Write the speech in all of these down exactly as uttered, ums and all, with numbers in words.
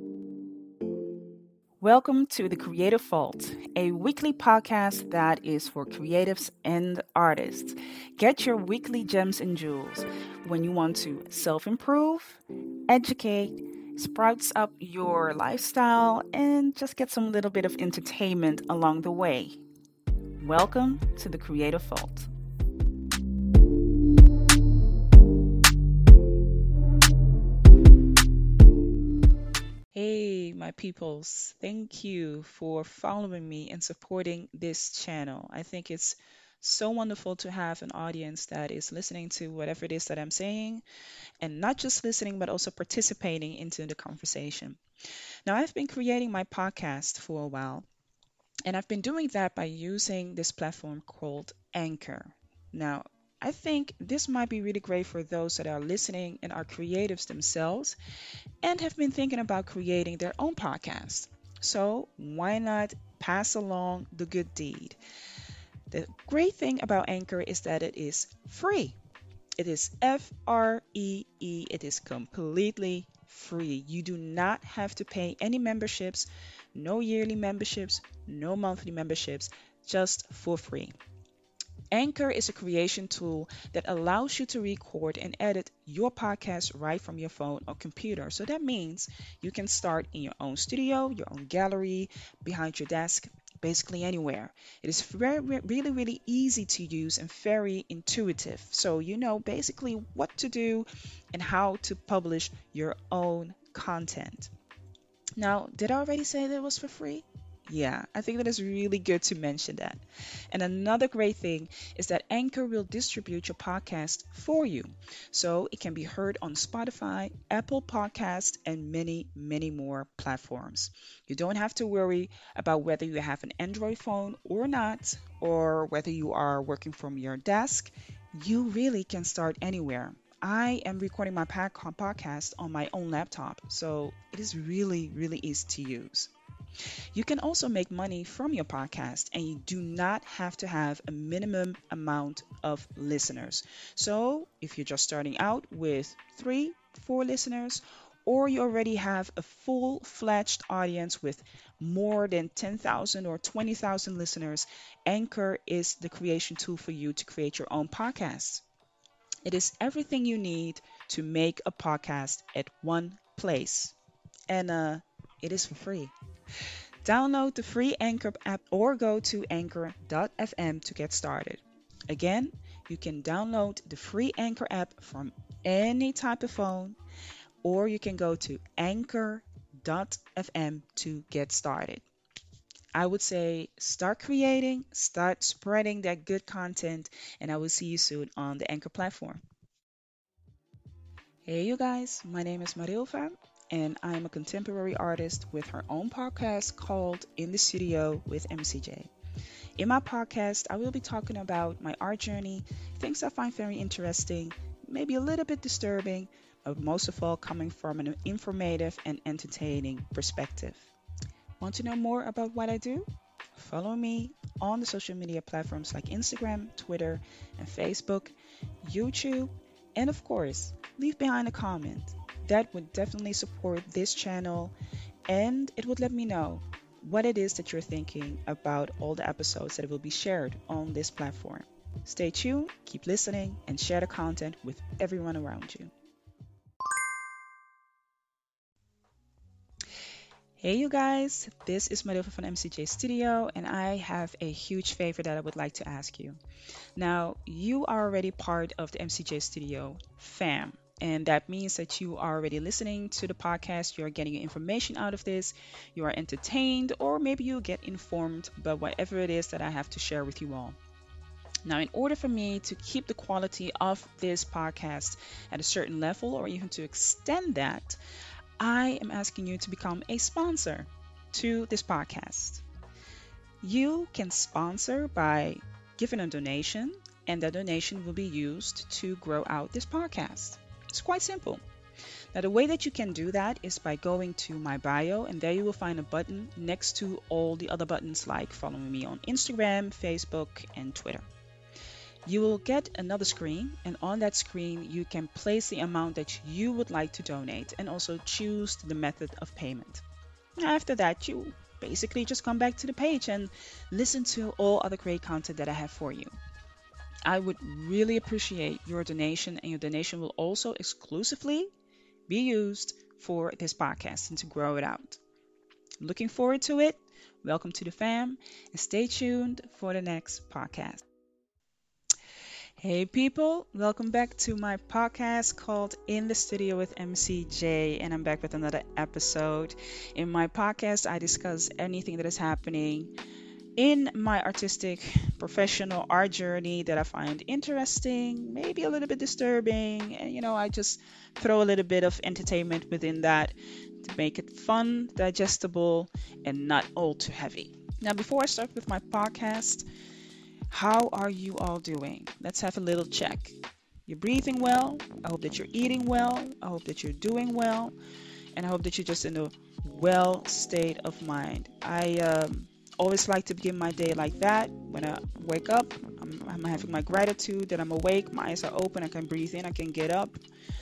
Welcome to The Creative Vault, a weekly podcast that is for creatives and artists. Get your weekly gems and jewels when you want to self improve, educate, sprouts up your lifestyle, and just get some little bit of entertainment along the way. Welcome to The Creative Vault. Hey, my peoples, thank you for following me and supporting this channel. I think it's so wonderful to have an audience that is listening to whatever it is that I'm saying, and not just listening, but also participating into the conversation. Now, I've been creating my podcast for a while, and I've been doing that by using this platform called Anchor. Now, I think this might be really great for those that are listening and are creatives themselves and have been thinking about creating their own podcast. So, why not pass along the good deed? The great thing about Anchor is that it is free. It is F R E E. It is completely free. You do not have to pay any memberships, no yearly memberships, no monthly memberships, just for free. Anchor is a creation tool that allows you to record and edit your podcast right from your phone or computer. So that means you can start in your own studio, your own gallery, behind your desk, basically anywhere. It is very, really, really easy to use and very intuitive. So you know basically what to do and how to publish your own content. Now, did I already say that it was for free? Yeah, I think that is really good to mention that. And another great thing is that Anchor will distribute your podcast for you. So it can be heard on Spotify, Apple Podcasts, and many, many more platforms. You don't have to worry about whether you have an Android phone or not, or whether you are working from your desk. You really can start anywhere. I am recording my pod- podcast on my own laptop, so it is really, really easy to use. You can also make money from your podcast, and you do not have to have a minimum amount of listeners. So, if you're just starting out with three, four listeners, or you already have a full fledged audience with more than ten thousand or twenty thousand listeners, Anchor is the creation tool for you to create your own podcast. It is everything you need to make a podcast at one place, and uh, it is for free. Download the free Anchor app or go to anchor dot f m to get started. Again, you can download the free Anchor app from any type of phone, or you can go to anchor dot f m to get started. I would say start creating, start spreading that good content, and I will see you soon on the Anchor platform. Hey, you guys, my name is Marilfa, and I am a contemporary artist with her own podcast called In the Studio with M C J. In my podcast, I will be talking about my art journey, things I find very interesting, maybe a little bit disturbing, but most of all coming from an informative and entertaining perspective. Want to know more about what I do? Follow me on the social media platforms like Instagram, Twitter, and Facebook, YouTube, and of course, leave behind a comment. That would definitely support this channel, and it would let me know what it is that you're thinking about all the episodes that will be shared on this platform. Stay tuned, keep listening, and share the content with everyone around you. Hey, you guys, this is Marilfa from M C J Studio, and I have a huge favor that I would like to ask you. Now, you are already part of the M C J Studio fam, and that means that you are already listening to the podcast, you are getting information out of this, you are entertained, or maybe you get informed about whatever it is that I have to share with you all. Now, in order for me to keep the quality of this podcast at a certain level, or even to extend that, I am asking you to become a sponsor to this podcast. You can sponsor by giving a donation, and that donation will be used to grow out this podcast. It's quite simple. Now, the way that you can do that is by going to my bio, and there you will find a button next to all the other buttons like following me on Instagram, Facebook, and Twitter. You will get another screen, and on that screen, you can place the amount that you would like to donate and also choose the method of payment. After that, you basically just come back to the page and listen to all other great content that I have for you. I would really appreciate your donation, and your donation will also exclusively be used for this podcast and to grow it out. Looking forward to it. Welcome to the fam, and stay tuned for the next podcast. Hey people, welcome back to my podcast called In the Studio with M C J, and I'm back with another episode. In my podcast, I discuss anything that is happening in my artistic, professional art journey that I find interesting, maybe a little bit disturbing, and you know, I just throw a little bit of entertainment within that to make it fun, digestible, and not all too heavy. Now, before I start with my podcast, how are you all doing? Let's have a little check. You're breathing well. I hope that you're eating well. I hope that you're doing well. And I hope that you're just in a well state of mind. I um, always like to begin my day like that. When I wake up, I'm, I'm having my gratitude that I'm awake. My eyes are open. I can breathe in. I can get up.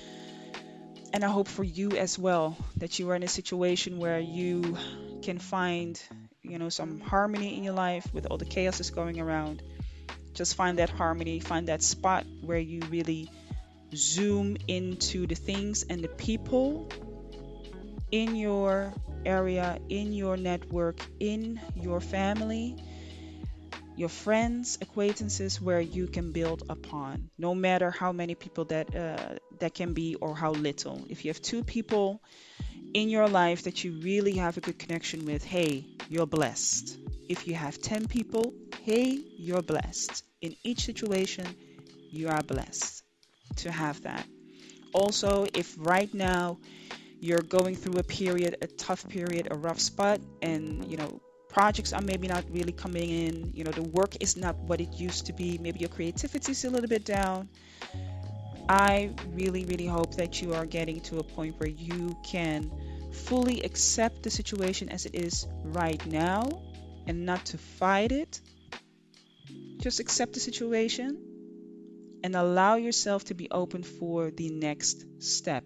And I hope for you as well that you are in a situation where you can find, you know, some harmony in your life with all the chaos that's going around. Just find that harmony, find that spot where you really zoom into the things and the people in your area, in your network, in your family, your friends, acquaintances, where you can build upon, no matter how many people that uh, that can be or how little. If you have two people in your life that you really have a good connection with, hey, you're blessed. If you have ten people, hey, you're blessed. In each situation, you are blessed to have that. Also, if right now you're going through a period, a tough period, a rough spot, and you know, projects are maybe not really coming in, you know, the work is not what it used to be, maybe your creativity is a little bit down. I really, really hope that you are getting to a point where you can fully accept the situation as it is right now and not to fight it. Just accept the situation and allow yourself to be open for the next step.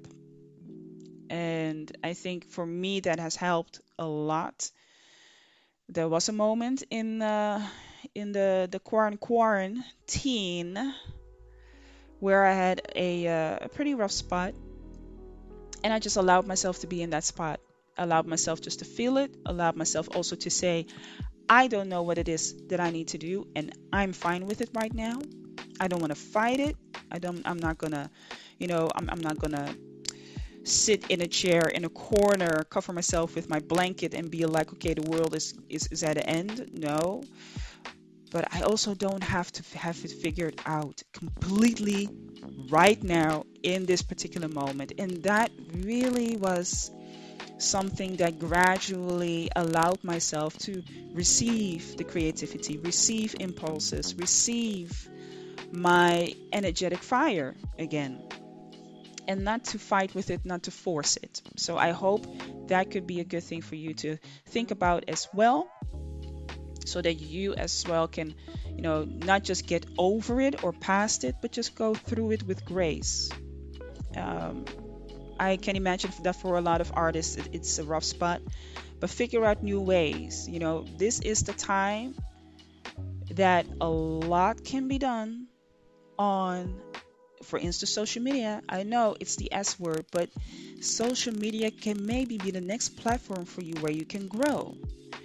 And I think for me that has helped a lot. There was a moment in uh, in the the quarant quarantine where I had a, uh, a pretty rough spot, and I just allowed myself to be in that spot. Allowed myself just to feel it. Allowed myself also to say, I don't know what it is that I need to do, and I'm fine with it right now. I don't want to fight it. I don't. I'm not gonna, you know, I'm, I'm not gonna sit in a chair in a corner, cover myself with my blanket, and be like, okay, the world is is, is at an end. No, but I also don't have to f- have it figured out completely right now in this particular moment, and that really was something that gradually allowed myself to receive the creativity, receive impulses, receive my energetic fire again, and not to fight with it, not to force it. So I hope that could be a good thing for you to think about as well, so that you as well can, you know, not just get over it or past it, but just go through it with grace. Um, I can imagine that for a lot of artists, it- it's a rough spot, but figure out new ways. You know, this is the time that a lot can be done on, for instance, social media. I know it's the S word, but social media can maybe be the next platform for you where you can grow.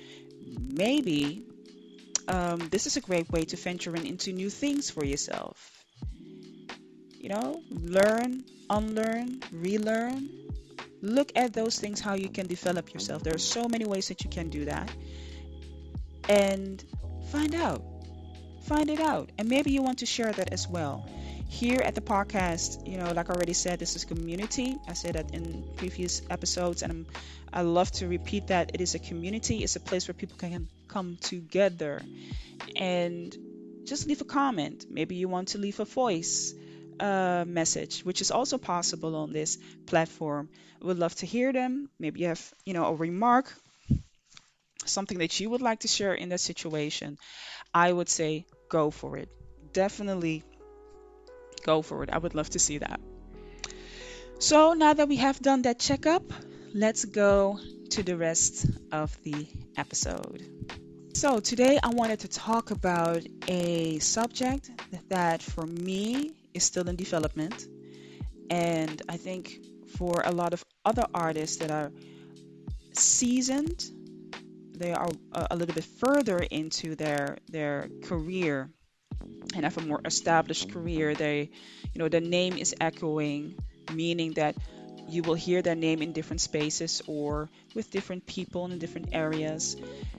Maybe um, this is a great way to venture in into new things for yourself. You know, learn, unlearn, relearn. Look at those things, how you can develop yourself. There are so many ways that you can do that. And find out. Find it out. And maybe you want to share that as well. Here at the podcast, you know, like I already said, this is community. I said that in previous episodes, and I'm, I love to repeat that. It is a community, it's a place where people can come together and just leave a comment. Maybe you want to leave a voice uh, message, which is also possible on this platform. I would love to hear them. Maybe you have, you know, a remark, something that you would like to share in that situation. I would say go for it. definitely go for it. I would love to see that. So now that we have done that checkup, let's go to the rest of the episode. So today I wanted to talk about a subject that for me is still in development. And I think for a lot of other artists that are seasoned, they are a a little bit further into their their career and have a more established career. They, you know, the name is echoing, meaning that you will hear their name in different spaces or with different people in different areas.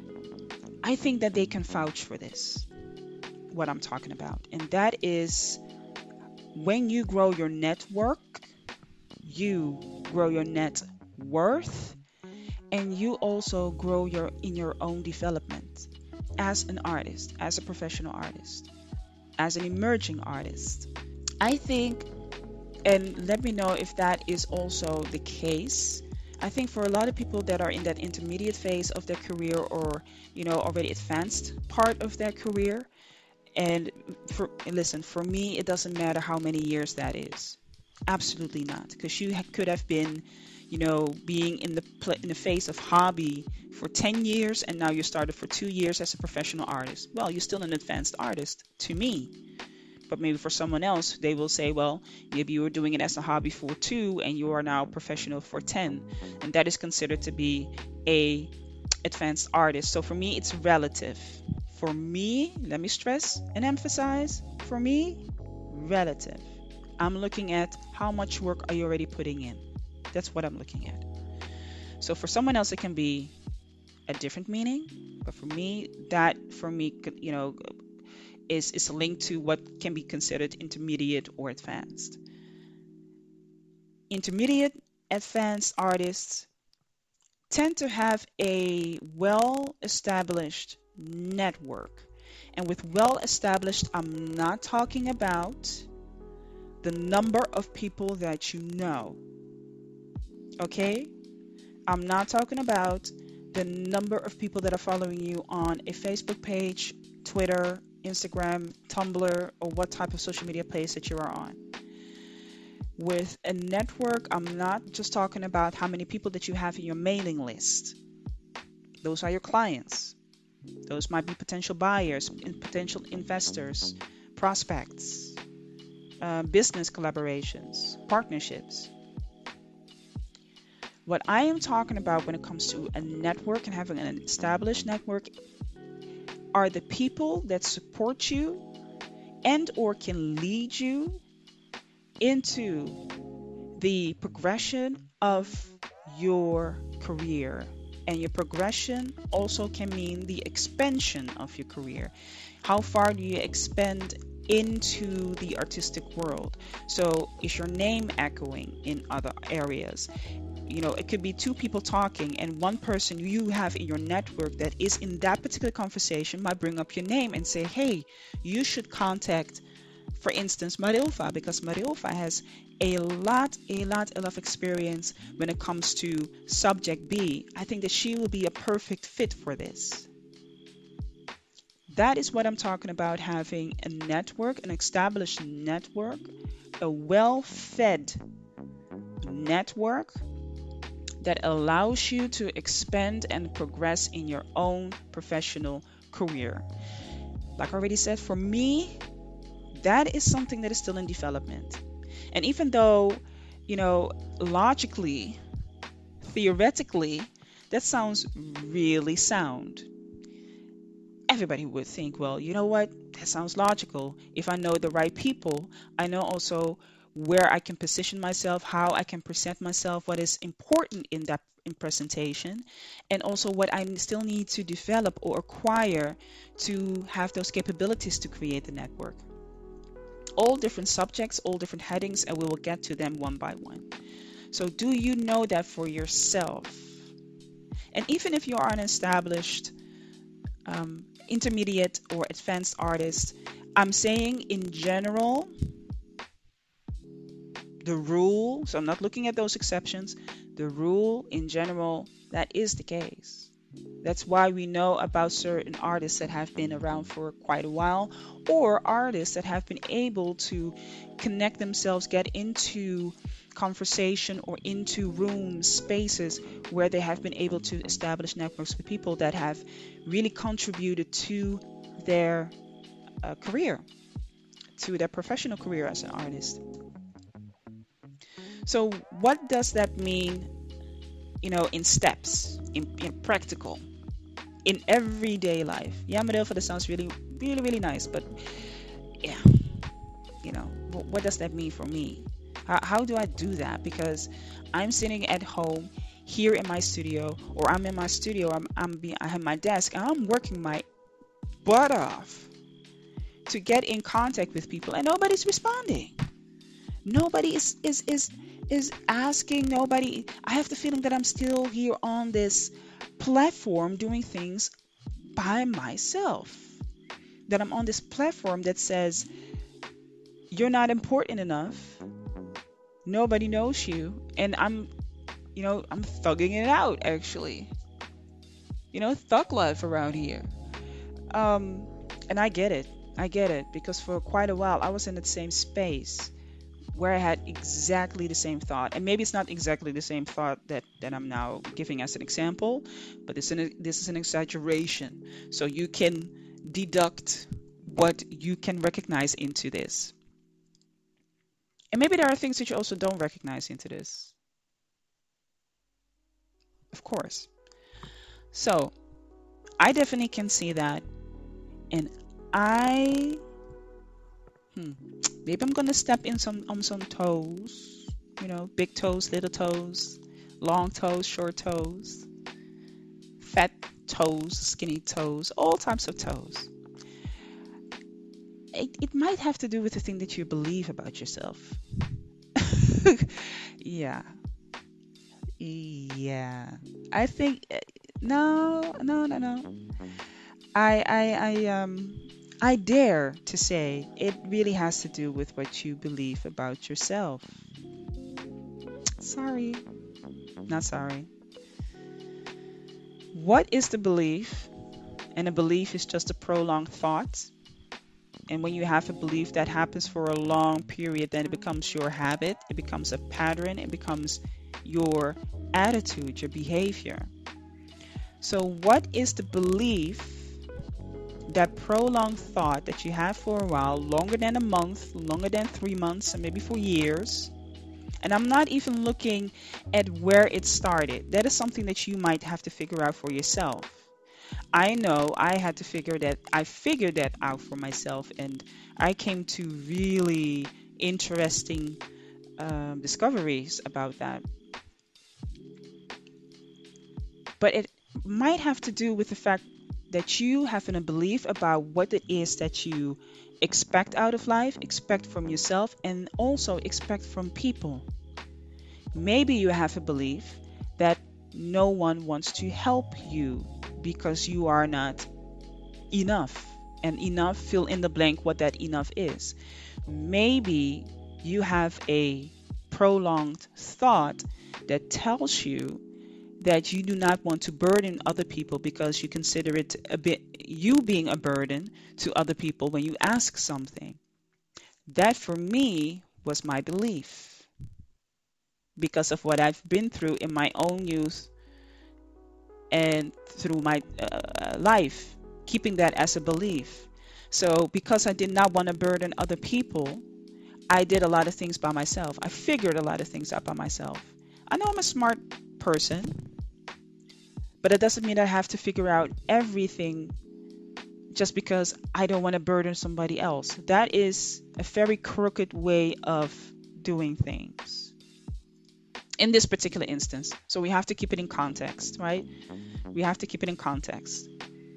I think that they can vouch for this, what I'm talking about. And that is when you grow your network, you grow your net worth, and you also grow your in your own development as an artist, as a professional artist, as an emerging artist. I think, and let me know if that is also the case. I think for a lot of people that are in that intermediate phase of their career or, you know, already advanced part of their career, and for listen, for me, it doesn't matter how many years that is. Absolutely not, because you ha- could have been, you know, being in the pl- in the phase of hobby for ten years, and now you started for two years as a professional artist. Well, you're still an advanced artist to me. But maybe for someone else, they will say, well, maybe you were doing it as a hobby for two and you are now professional for ten. And that is considered to be a advanced artist. So for me, it's relative. For me, let me stress and emphasize, for me, relative. I'm looking at how much work are you already putting in. That's what I'm looking at. So for someone else, it can be a different meaning. But for me, that for me, you know, is, is linked to what can be considered intermediate or advanced. Intermediate, advanced artists tend to have a well established network. And with well established, I'm not talking about the number of people that you know. Okay? I'm not talking about the number of people that are following you on a Facebook page, Twitter, Instagram, Tumblr, or what type of social media place that you are on. With a network, I'm not just talking about how many people that you have in your mailing list. Those are your clients. Those might be potential buyers, potential investors, prospects, uh, business collaborations, partnerships. What I am talking about when it comes to a network and having an established network are the people that support you and or can lead you into the progression of your career. And your progression also can mean the expansion of your career. How far do you expand into the artistic world? So is your name echoing in other areas? You know, it could be two people talking, and one person you have in your network that is in that particular conversation might bring up your name and say, hey, you should contact, for instance, Marilfa, because Marilfa has a lot, a lot, a lot of experience when it comes to subject B. I think that she will be a perfect fit for this. That is what I'm talking about, having a network, an established network, a well fed network that allows you to expand and progress in your own professional career. Like I already said, for me, that is something that is still in development. And even though, you know, logically, theoretically, that sounds really sound. Everybody would think, well, you know what? That sounds logical. If I know the right people, I know also where I can position myself, how I can present myself, what is important in that in presentation, and also what I still need to develop or acquire to have those capabilities to create the network. All different subjects, all different headings, and we will get to them one by one. So, do you know that for yourself? And even if you are an established um, intermediate or advanced artist, I'm saying in general, the rule, so I'm not looking at those exceptions, the rule in general, that is the case. That's why we know about certain artists that have been around for quite a while, or artists that have been able to connect themselves, get into conversation or into rooms, spaces where they have been able to establish networks with people that have really contributed to their uh, career, to their professional career as an artist. So, what does that mean, you know, in steps, in, in practical? In everyday life. Yeah, Madelfa, sounds really, really, really nice. But yeah, you know, what, what does that mean for me? How, how do I do that? Because I'm sitting at home here in my studio, or I'm in my studio, I'm, I'm be, I have my desk, and I'm working my butt off to get in contact with people, and nobody's responding. Nobody is is is is asking. Nobody. I have the feeling that I'm still here on this platform doing things by myself. That I'm on this platform that says you're not important enough. Nobody knows you, and I'm, you know, I'm thugging it out actually. You know, thug life around here. Um, and I get it. I get it because for quite a while I was in the same space where I had exactly the same thought, and maybe it's not exactly the same thought that that I'm now giving as an example, but this is an, this is an exaggeration, so you can deduct what you can recognize into this, and maybe there are things that you also don't recognize into this, of course. So I definitely can see that, and I hmm, maybe I'm gonna step in some on some toes, you know, big toes, little toes, long toes, short toes, fat toes, skinny toes, all types of toes. It, it might have to do with the thing that you believe about yourself. Yeah, yeah. I think uh, no, no, no, no. I, I, I, um, I dare to say it really has to do with what you believe about yourself. Sorry, not sorry. What is the belief? And a belief is just a prolonged thought. And when you have a belief that happens for a long period, then it becomes your habit, it becomes a pattern, it becomes your attitude, your behavior. So, what is the belief, that prolonged thought that you have for a while, longer than a month, longer than three months, and maybe for years? And I'm not even looking at where it started. That is something that you might have to figure out for yourself. I know I had to figure that I figured that out for myself, and I came to really interesting um, discoveries about that. But it might have to do with the fact that you have a belief about what it is that you expect out of life, expect from yourself, and also expect from people. Maybe you have a belief that no one wants to help you because you are not enough. And enough, fill in the blank what that enough is. Maybe you have a prolonged thought that tells you that you do not want to burden other people because you consider it a bit you being a burden to other people when you ask something. That for me was my belief because of what I've been through in my own youth and through my uh, life, keeping that as a belief. So, because I did not want to burden other people, I did a lot of things by myself. I figured a lot of things out by myself. I know I'm a smart person, but it doesn't mean I have to figure out everything just because I don't want to burden somebody else. That is a very crooked way of doing things in this particular instance. So we have to keep it in context, right? We have to keep it in context.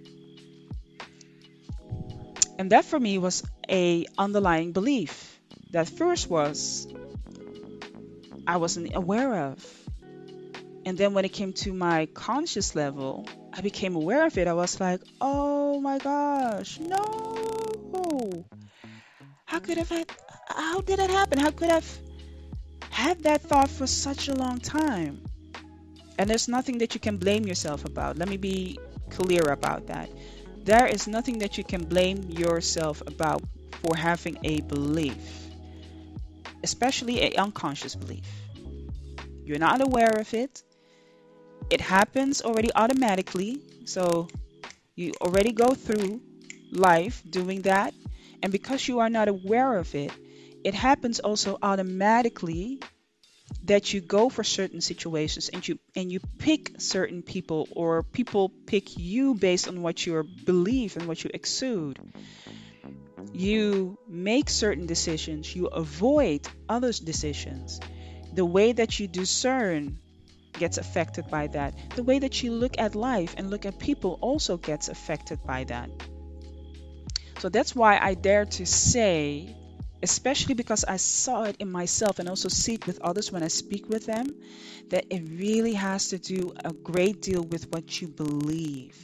And that for me was a underlying belief. That first was I wasn't aware of. And then when it came to my conscious level, I became aware of it. I was like, oh my gosh, no. How could have had, how did that happen? How could I've had that thought for such a long time? And there's nothing that you can blame yourself about. Let me be clear about that. There is nothing that you can blame yourself about for having a belief, especially an unconscious belief. You're not aware of it. It happens already automatically. So you already go through life doing that. And because you are not aware of it, it happens also automatically that you go for certain situations and you and you pick certain people, or people pick you based on what you believe and what you exude. You make certain decisions, you avoid others' decisions. The way that you discern gets affected by that. The way that you look at life and look at people also gets affected by that. So that's why I dare to say, especially because I saw it in myself and also see it with others when I speak with them, that it really has to do a great deal with what you believe.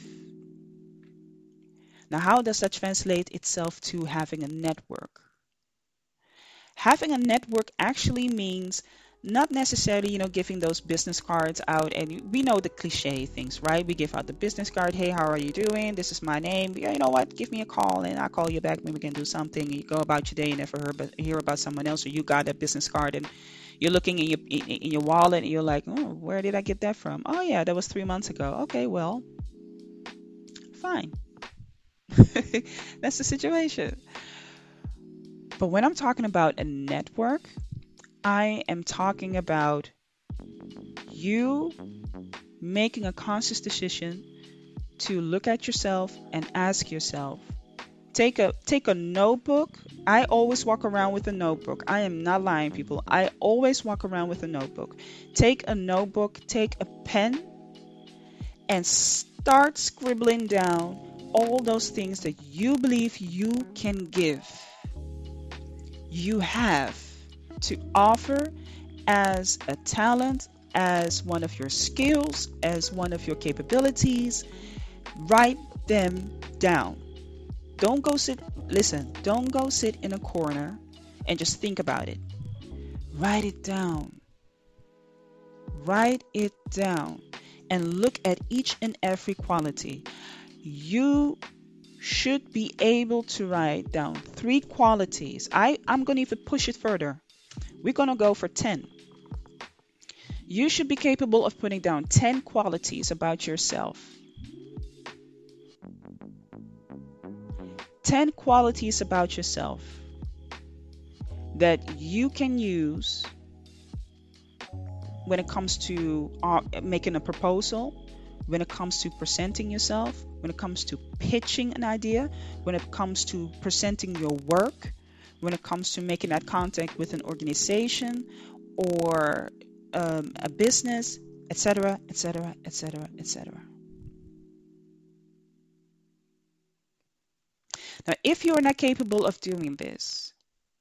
Now, how does that translate itself to having a network? Having a network actually means not necessarily, you know, giving those business cards out. And we know the cliche things, right? We give out the business card. Hey, how are you doing? This is my name. Yeah, you know what? Give me a call and I'll call you back. Maybe we can do something. You go about your day and never heard, but hear about someone else, or you got a business card and you're looking in your in, in your wallet and you're like, oh, where did I get that from? Oh yeah, that was three months ago. Okay, well, fine. That's the situation. But when I'm talking about a network, I am talking about you making a conscious decision to look at yourself and ask yourself. Take a take a notebook. I always walk around with a notebook. I am not lying, people. I always walk around with a notebook. Take a notebook, take a pen, and start scribbling down all those things that you believe you can give, you have to offer as a talent, as one of your skills, as one of your capabilities. Write them down. Don't go sit, listen, don't go sit in a corner and just think about it. Write it down. Write it down and look at each and every quality. You should be able to write down three qualities. I, I'm going to even push it further. We're going to go for ten. You should be capable of putting down ten qualities about yourself. ten qualities about yourself that you can use when it comes to uh, making a proposal, when it comes to presenting yourself, when it comes to pitching an idea, when it comes to presenting your work, when it comes to making that contact with an organization or um, a business, et cetera, et cetera, et cetera, et cetera. Now, if you are not capable of doing this,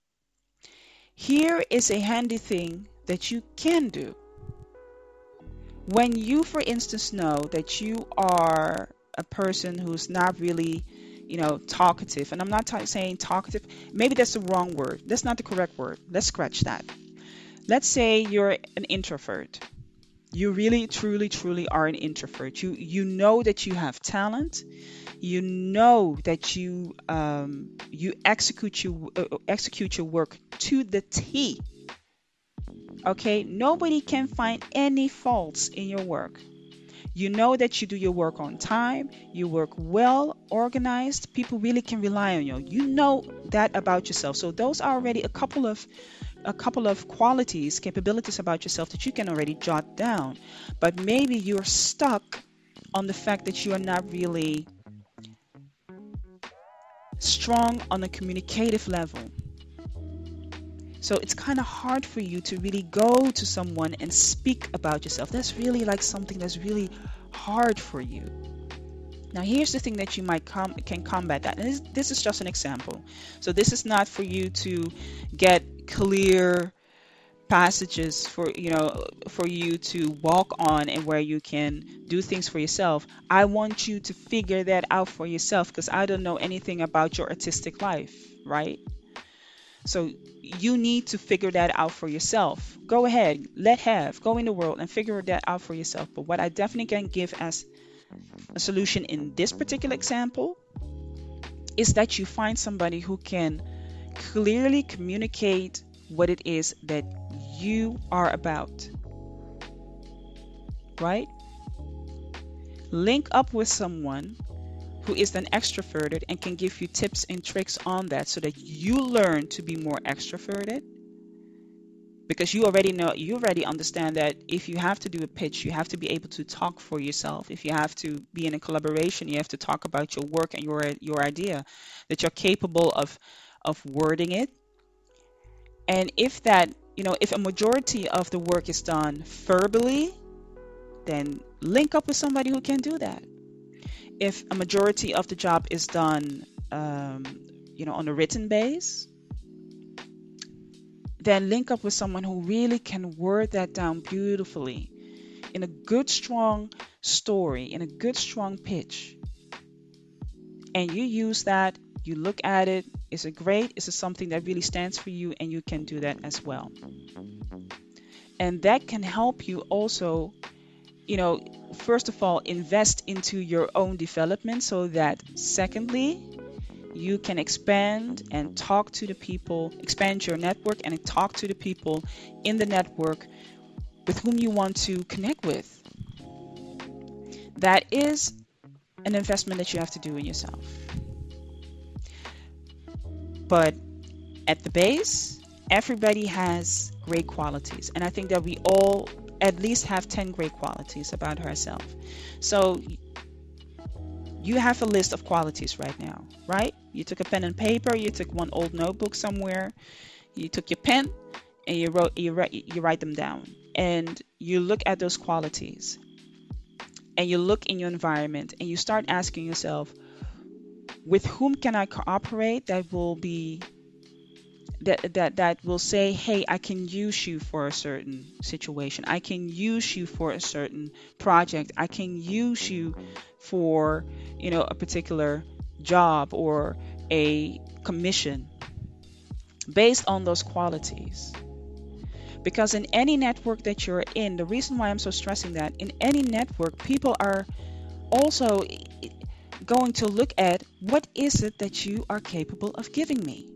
here is a handy thing that you can do. When you, for instance, know that you are a person who's not really, you know, talkative, and I'm not ta- saying talkative, maybe that's the wrong word. That's not the correct word. Let's scratch that. Let's say you're an introvert. You really, truly, truly are an introvert. You you know that you have talent. You know that you um, you execute you uh, execute your work to the T. Okay, nobody can find any faults in your work. You know that you do your work on time. You work well organized. People really can rely on you. You know that about yourself. So those are already a couple of a couple of qualities, capabilities about yourself that you can already jot down. But maybe you're stuck on the fact that you are not really strong on a communicative level. So it's kind of hard for you to really go to someone and speak about yourself. That's really like something that's really hard for you. Now, here's the thing that you might com- can combat that. And this, this is just an example. So this is not for you to get clear passages for, you know, for you to walk on and where you can do things for yourself. I want you to figure that out for yourself because I don't know anything about your artistic life, right? So you need to figure that out for yourself. Go ahead, let have, go in the world and figure that out for yourself. But what I definitely can give as a solution in this particular example is that you find somebody who can clearly communicate what it is that you are about, right? Link up with someone who is then extroverted and can give you tips and tricks on that so that you learn to be more extroverted, because you already know, you already understand that if you have to do a pitch, you have to be able to talk for yourself. If you have to be in a collaboration, you have to talk about your work and your your idea, that you're capable of of wording it. And if that, you know, if a majority of the work is done verbally, then link up with somebody who can do that. If a majority of the job is done, um, you know, on a written base, then link up with someone who really can word that down beautifully in a good, strong story, in a good, strong pitch. And you use that, you look at it, is it great? Is it something that really stands for you? And you can do that as well. And that can help you also, you know, first of all, invest into your own development so that secondly, you can expand and talk to the people, expand your network and talk to the people in the network with whom you want to connect with. That is an investment that you have to do in yourself. But at the base, everybody has great qualities. And I think that we all at least have ten great qualities about ourselves. So you have a list of qualities right now, right? You took a pen and paper, you took one old notebook somewhere, you took your pen and you wrote, you write, you write them down, and you look at those qualities, and you look in your environment, and you start asking yourself, with whom can I cooperate that will be that that that will say, hey, I can use you for a certain situation, I can use you for a certain project, I can use you for, you know, a particular job or a commission, based on those qualities. Because in any network that you're in, the reason why I'm so stressing that, in any network, people are also going to look at, what is it that you are capable of giving me?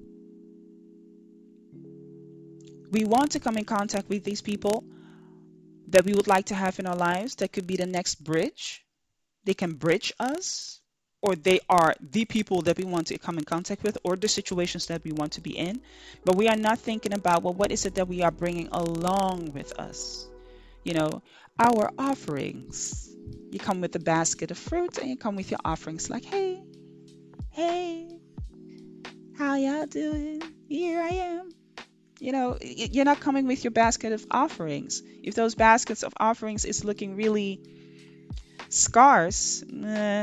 We want to come in contact with these people that we would like to have in our lives. That could be the next bridge. They can bridge us, or they are the people that we want to come in contact with, or the situations that we want to be in. But we are not thinking about, well, what is it that we are bringing along with us? You know, our offerings. You come with a basket of fruit and you come with your offerings like, hey, hey, how y'all doing? Here I am. You know, you're not coming with your basket of offerings. If those baskets of offerings is looking really scarce, eh,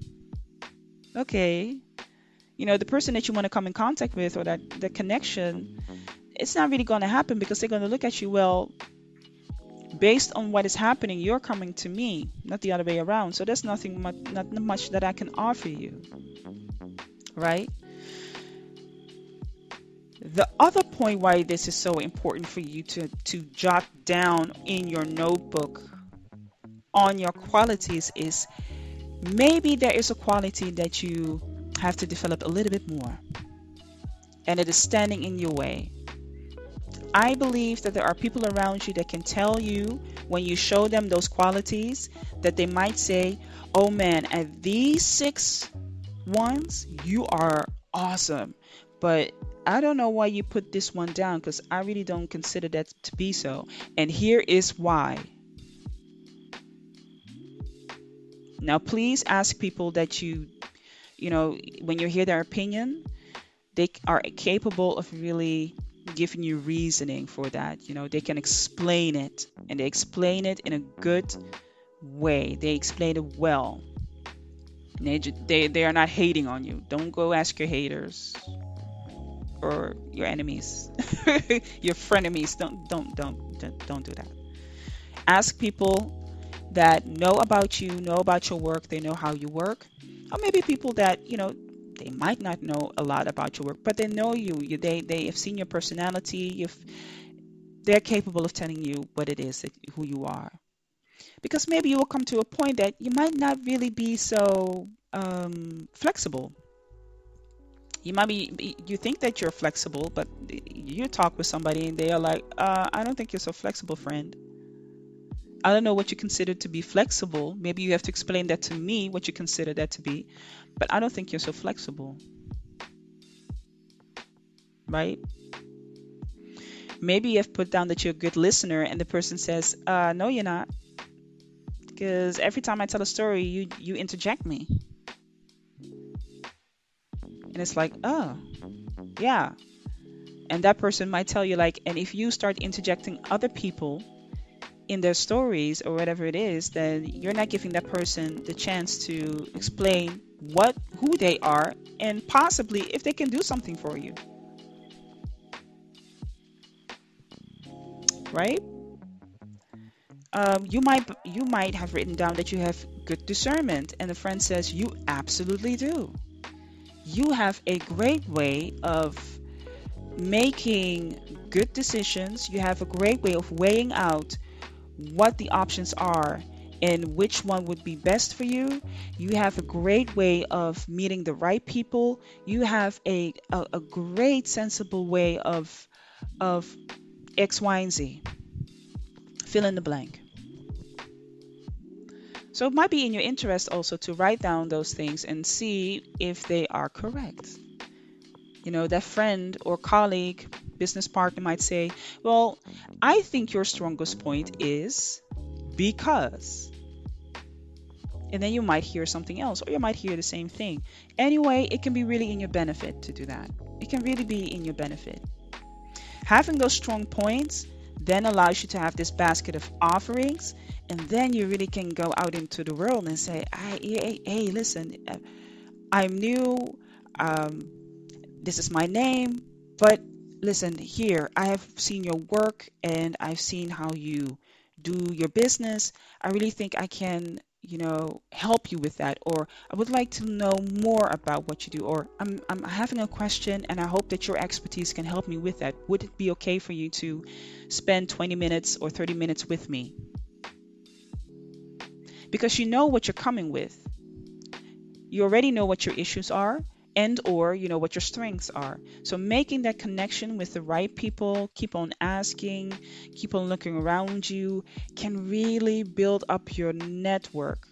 okay. You know, the person that you want to come in contact with, or that the connection, it's not really going to happen, because they're going to look at you, well, based on what is happening, you're coming to me, not the other way around. So there's nothing much, not much that I can offer you, right? The other point why this is so important for you to, to jot down in your notebook on your qualities is, maybe there is a quality that you have to develop a little bit more, and it is standing in your way. I believe that there are people around you that can tell you, when you show them those qualities, that they might say, oh man, at these six ones, you are awesome. But I don't know why you put this one down, because I really don't consider that to be so. And here is why. Now, please ask people that you, you know, when you hear their opinion, they are capable of really giving you reasoning for that. You know, they can explain it, and they explain it in a good way. They explain it well. They, they, they are not hating on you. Don't go ask your haters or your enemies, your frenemies. Don't, don't, don't, don't, don't do that. Ask people that know about you, know about your work, they know how you work, or maybe people that, you know, They might not know a lot about your work, but they know you. you they they have seen your personality. You've, they're capable of telling you what it is that who you are. Because maybe you will come to a point that you might not really be so um, flexible. You might be, you think that you're flexible, but you talk with somebody and they are like, uh, I don't think you're so flexible, friend. I don't know what you consider to be flexible. Maybe you have to explain that to me, what you consider that to be. But I don't think you're so flexible, right? Maybe you have put down that you're a good listener and the person says, uh, no, you're not. Because every time I tell a story, you, you interject me. And it's like, oh, yeah. And that person might tell you, like, and if you start interjecting other people in their stories or whatever it is, then you're not giving that person the chance to explain what, who they are, and possibly if they can do something for you. Right? Um, you might you might have written down that you have good discernment, and a friend says you absolutely do. You have a great way of making good decisions. You have a great way of weighing out what the options are and which one would be best for you. You have a great way of meeting the right people. You have a, a, a great sensible way of of X, Y, and Z. Fill in the blank. So it might be in your interest also to write down those things and see if they are correct. You know, that friend or colleague, business partner might say, well, I think your strongest point is because. And then you might hear something else, or you might hear the same thing. Anyway, it can be really in your benefit to do that. It can really be in your benefit. Having those strong points then allows you to have this basket of offerings, and then you really can go out into the world and say, hey, hey, hey listen, I'm new, um, this is my name, but listen, here, I have seen your work and I've seen how you do your business. I really think I can, you know, help you with that, or I would like to know more about what you do, or I'm, I'm having a question and I hope that your expertise can help me with that. Would it be okay for you to spend twenty minutes or thirty minutes with me? Because you know what you're coming with. You already know what your issues are, and or you know what your strengths are. So making that connection with the right people, keep on asking, keep on looking around you, can really build up your network.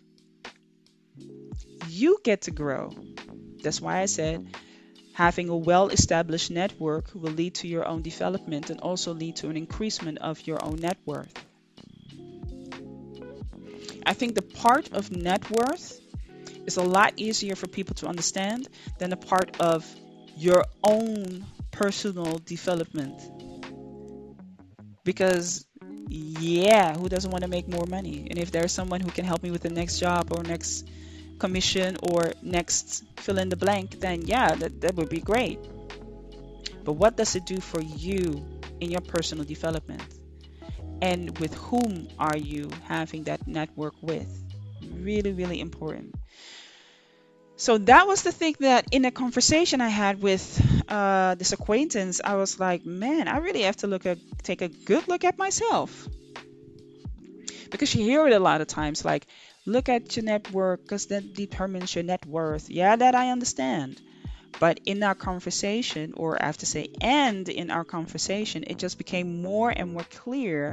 You get to grow. That's why I said having a well-established network will lead to your own development and also lead to an increasement of your own net worth. I think the part of net worth is a lot easier for people to understand than the part of your own personal development. Because, yeah, who doesn't want to make more money? And if there's someone who can help me with the next job or next commission or next fill in the blank, then yeah, that, that would be great. But what does it do for you in your personal development? And with whom are you having that network with? Really, really important. So that was the thing that in a conversation I had with uh, this acquaintance, I was like, man, I really have to look at, take a good look at myself. Because you hear it a lot of times, like, look at your network because that determines your net worth. Yeah, that I understand. But in our conversation, or I have to say, and in our conversation, it just became more and more clear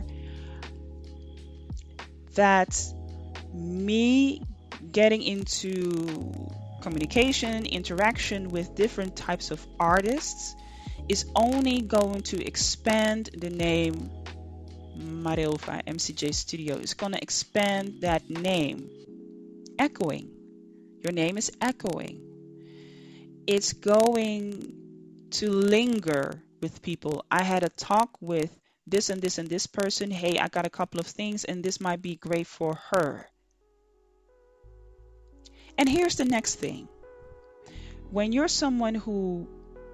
that me getting into communication, interaction with different types of artists is only going to expand the name Mareofa M C J Studio. It's going to expand that name. Echoing. Your name is echoing. It's going to linger with people. I had a talk with this and this and this person. Hey, I got a couple of things and this might be great for her. And here's the next thing. When you're someone who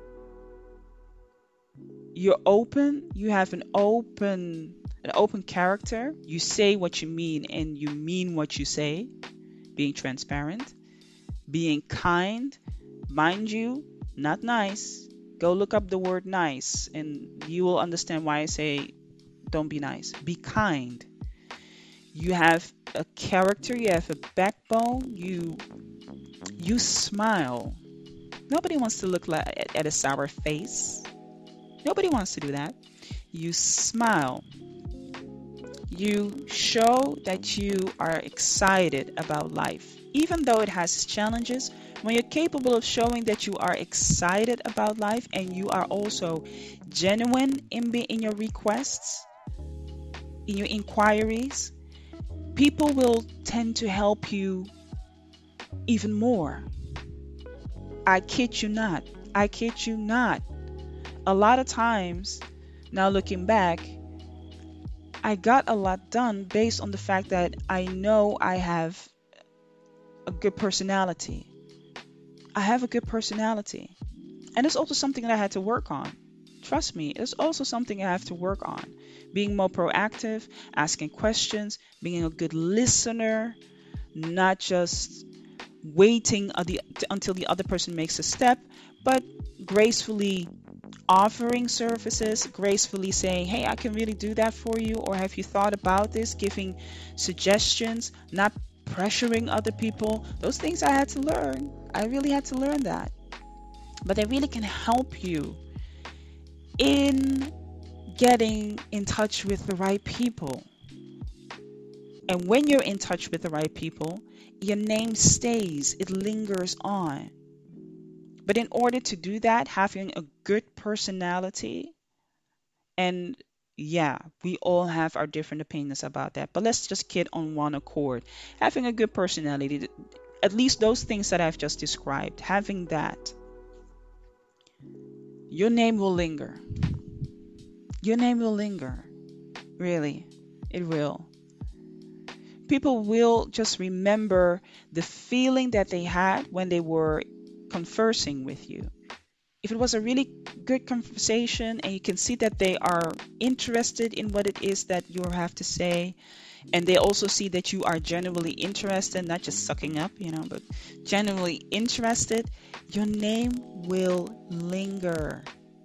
you're open, you have an open an open character, you say what you mean and you mean what you say, being transparent, being kind, Mind you, not nice. Go look up the word nice and you will understand why I say don't be nice. Be kind. You have a character, you have a backbone, you you smile. Nobody wants to look like at, at a sour face. Nobody wants to do that. You smile. You show that you are excited about life. Even though it has challenges, when you're capable of showing that you are excited about life and you are also genuine in, be, in your requests, in your inquiries, people will tend to help you even more. I kid you not. I kid you not. A lot of times, now looking back, I got a lot done based on the fact that I know I have a good personality. I have a good personality. And it's also something that I had to work on. Trust me, it's also something I have to work on. Being more proactive, asking questions, being a good listener, not just waiting until the other person makes a step, but gracefully offering services, gracefully saying, hey, I can really do that for you, or have you thought about this, giving suggestions, not pressuring other people. Those things I had to learn. I really had to learn that. But they really can help you in getting in touch with the right people. And when you're in touch with the right people, your name stays, it lingers on. But in order to do that, having a good personality, and yeah, we all have our different opinions about that, but let's just get on one accord. Having a good personality, at least those things that I've just described, having that, your name will linger. Your name will linger. Really, it will. People will just remember the feeling that they had when they were conversing with you. If it was a really good conversation and you can see that they are interested in what it is that you have to say, and they also see that you are genuinely interested, not just sucking up, you know, but genuinely interested, your name will linger.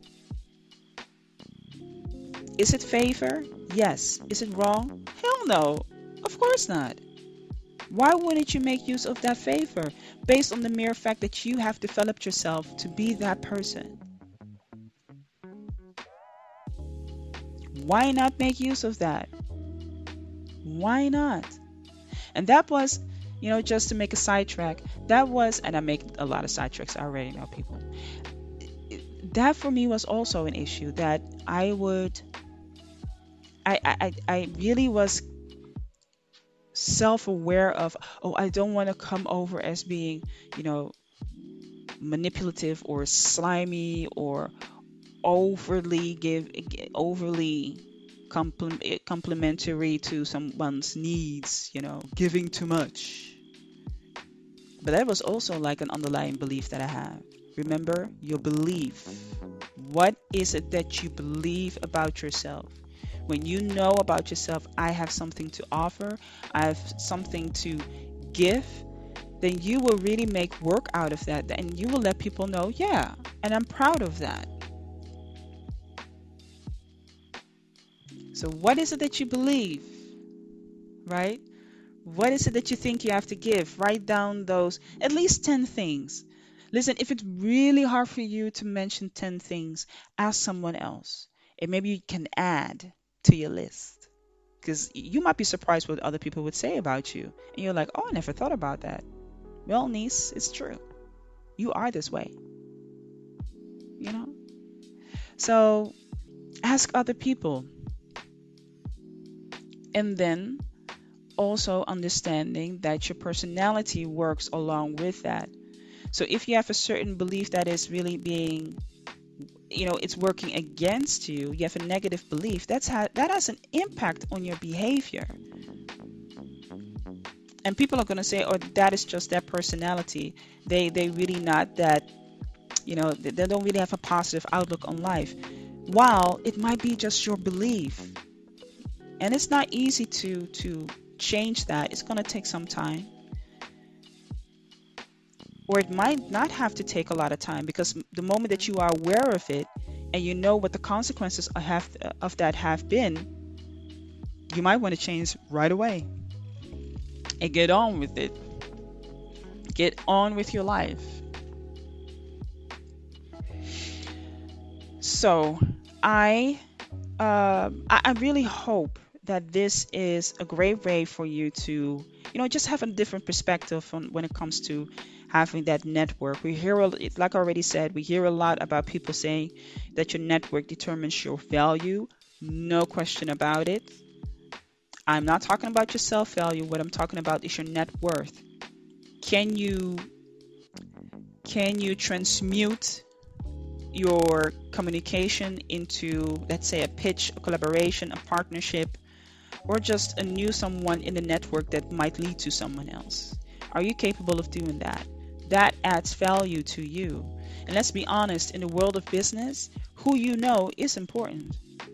Is it favor? Yes. Is it wrong? Hell no. Of course not. Why wouldn't you make use of that favor based on the mere fact that you have developed yourself to be that person? Why not make use of that? Why not? And that was, you know, just to make a sidetrack, that was, and I make a lot of sidetracks, I already know people. That for me was also an issue that I would, I, I, I really was self-aware of, oh, I don't want to come over as being, you know, manipulative or slimy or overly give overly compl- complimentary to someone's needs, you know, giving too much. But that was also like an underlying belief that I have. Remember your belief. What is it that you believe about yourself? When you know about yourself, I have something to offer, I have something to give, then you will really make work out of that. And you will let people know, yeah, and I'm proud of that. So what is it that you believe, right? What is it that you think you have to give? Write down those, at least ten things. Listen, if it's really hard for you to mention ten things, ask someone else. And maybe you can add to your list. Because you might be surprised what other people would say about you. And you're like, oh, I never thought about that. Well, niece, it's true. You are this way. You know? So ask other people. And then also understanding that your personality works along with that. So if you have a certain belief that is really being, you know, it's working against you, you have a negative belief, that's how, that has an impact on your behavior. And people are going to say, oh, that is just their personality. They they really not that, you know, they, they don't really have a positive outlook on life. While it might be just your belief. And it's not easy to to change that. It's going to take some time. or it might not have to take a lot of time, because the moment that you are aware of it and you know what the consequences have of that have been, you might want to change right away and get on with it. Get on with your life. So I, um, I, I really hope that this is a great way for you to, you know, just have a different perspective on when it comes to having that network. We hear, a- like I already said, we hear a lot about people saying that your network determines your value. No question about it. I'm not talking about your self value. What I'm talking about is your net worth. Can you can you transmute your communication into, let's say, a pitch, a collaboration, a partnership, or just a new someone in the network that might lead to someone else? Are you capable of doing that? That adds value to you. And let's be honest, in the world of business, who you know is important.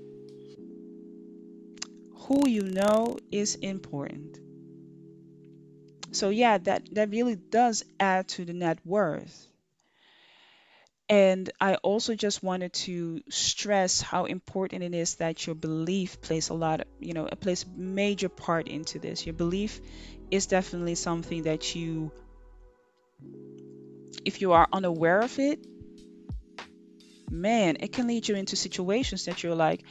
Who you know is important. So yeah, that that really does add to the net worth. And I also just wanted to stress how important it is that your belief plays a lot, you know, it plays a major part into this. Your belief is definitely something that you, if you are unaware of it, man, it can lead you into situations that you're like,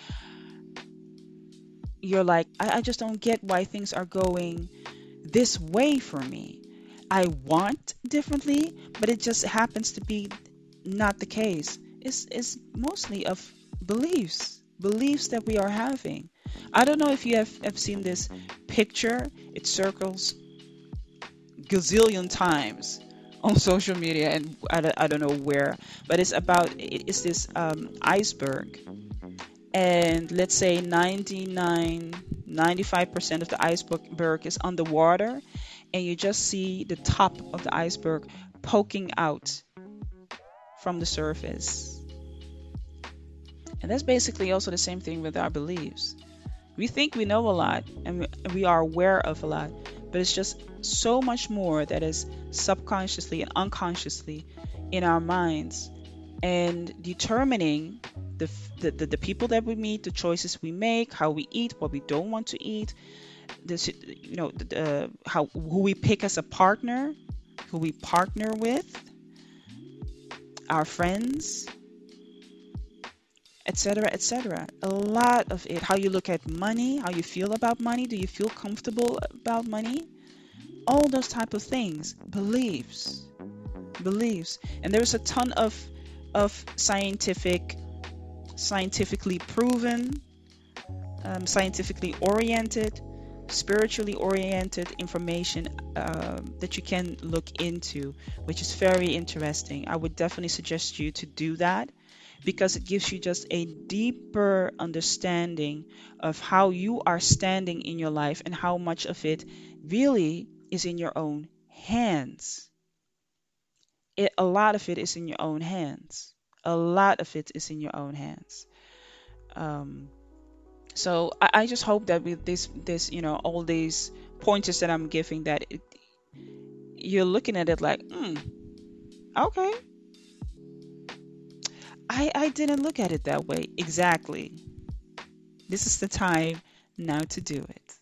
you're like, I, I just don't get why things are going this way for me. I want differently, but it just happens to be not the case. It's, it's mostly of beliefs, beliefs that we are having. I don't know if you have, have seen this picture. It circles gazillion times on social media, and I, don't- I don't know where, but it's about, it's this um, iceberg. And let's say ninety-nine, ninety-five percent of the iceberg is underwater, and you just see the top of the iceberg poking out from the surface. And that's basically also the same thing with our beliefs. We think we know a lot, and we, we are aware of a lot, but it's just so much more that is subconsciously and unconsciously in our minds, and determining the, the, the, the people that we meet, the choices we make, how we eat, what we don't want to eat, this, you know, the, the, how who we pick as a partner, who we partner with, our friends, et cetera, et cetera. A lot of it, how you look at money, how you feel about money, do you feel comfortable about money? All those type of things, beliefs, beliefs, and there's a ton of of scientific, scientifically proven, um, scientifically oriented, spiritually oriented information um, that you can look into, which is very interesting. I would definitely suggest you to do that, because it gives you just a deeper understanding of how you are standing in your life and how much of it really is in your own hands. It, a lot of it is in your own hands. A lot of it is in your own hands. Um, so I, I just hope that with this, this, you know, all these pointers that I'm giving, that it, you're looking at it like, hmm, okay, I, I didn't look at it that way. Exactly. This is the time now to do it.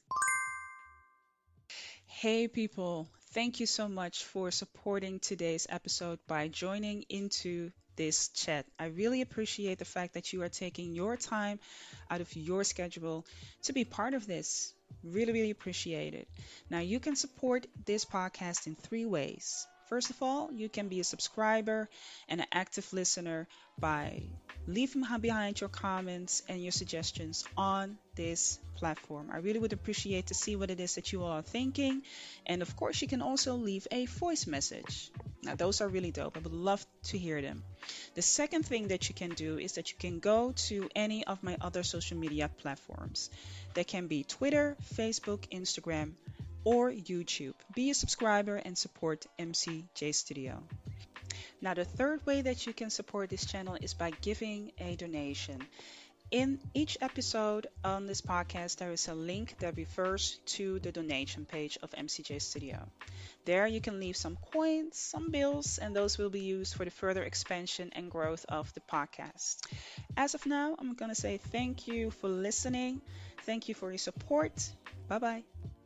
Hey, people. Thank you so much for supporting today's episode by joining into this chat. I really appreciate the fact that you are taking your time out of your schedule to be part of this. Really, really appreciate it. Now, you can support this podcast in three ways. First of all, you can be a subscriber and an active listener by leaving behind your comments and your suggestions on this platform. I really would appreciate to see what it is that you all are thinking. And of course, you can also leave a voice message. Now, those are really dope. I would love to hear them. The second thing that you can do is that you can go to any of my other social media platforms. That can be Twitter, Facebook, Instagram, or YouTube. Be a subscriber and support M C J Studio. Now, the third way that you can support this channel is by giving a donation. In each episode on this podcast, there is a link that refers to the donation page of M C J Studio. There you can leave some coins, some bills, and those will be used for the further expansion and growth of the podcast. As of now, I'm going to say thank you for listening. Thank you for your support. Bye bye.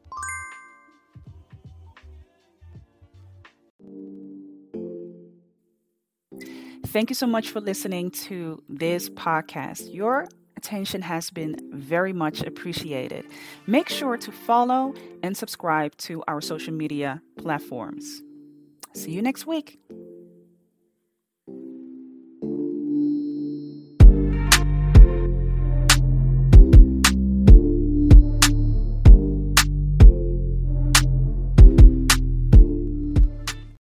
Thank you so much for listening to this podcast. Your attention has been very much appreciated. Make sure to follow and subscribe to our social media platforms. See you next week.